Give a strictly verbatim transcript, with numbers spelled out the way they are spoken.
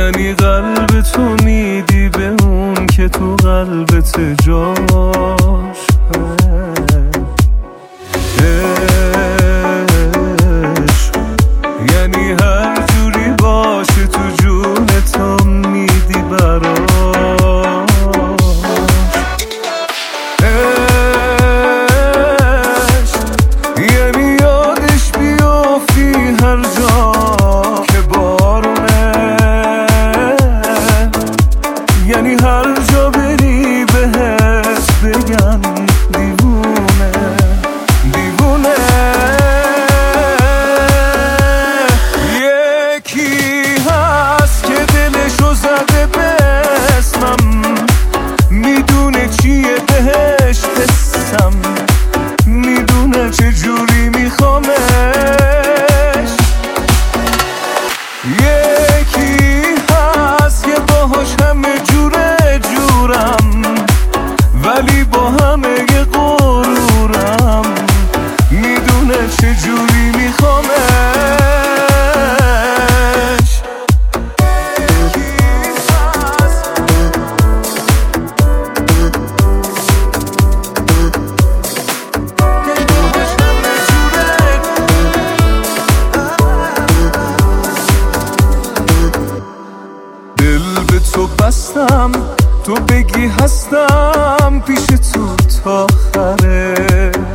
یعنی قلب تو میدی به اون که تو قلبت جاش عشق یعنی هر جوری باشه تو جونتم میدی براش عشق یعنی یادش بیافتی هر جا که بارونه یعنی هر جا بری بهت بگن دیوونه دیوونه یکی هست که دلشو زده به اسمم میدونه چیه بهش حسم میدونه چجوری میخوامش یکی هست که باهاش همه جوره جورم ولی با همه غرورم میدونه چجوری میخوامش دل به تو بستم تو بگی هستم پیش تو تا آخره